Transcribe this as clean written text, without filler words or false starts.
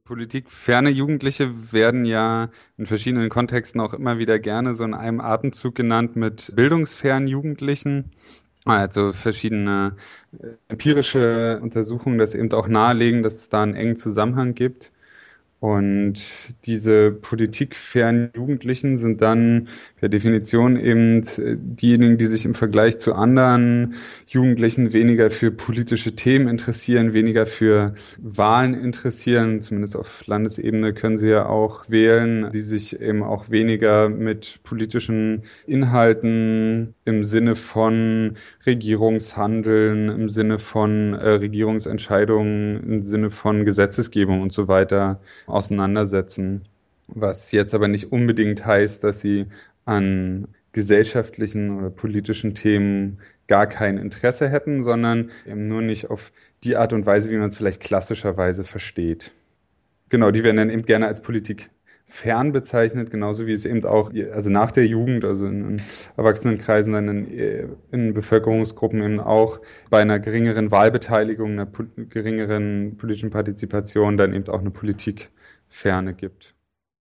Politikferne Jugendliche werden ja in verschiedenen Kontexten auch immer wieder gerne so in einem Atemzug genannt mit bildungsfernen Jugendlichen. Also verschiedene empirische Untersuchungen das eben auch nahelegen, dass es da einen engen Zusammenhang gibt. Und diese politikfernen Jugendlichen sind dann per Definition eben diejenigen, die sich im Vergleich zu anderen Jugendlichen weniger für politische Themen interessieren, weniger für Wahlen interessieren. Zumindest auf Landesebene können sie ja auch wählen, die sich eben auch weniger mit politischen Inhalten im Sinne von Regierungshandeln, im Sinne von Regierungsentscheidungen, im Sinne von Gesetzesgebung und so weiter auseinandersetzen, was jetzt aber nicht unbedingt heißt, dass sie an gesellschaftlichen oder politischen Themen gar kein Interesse hätten, sondern eben nur nicht auf die Art und Weise, wie man es vielleicht klassischerweise versteht. Genau, die werden dann eben gerne als politikfern bezeichnet, genauso wie es eben auch, also nach der Jugend, also in Erwachsenenkreisen, dann in Bevölkerungsgruppen eben auch bei einer geringeren Wahlbeteiligung, einer geringeren politischen Partizipation dann eben auch eine Politikferne gibt.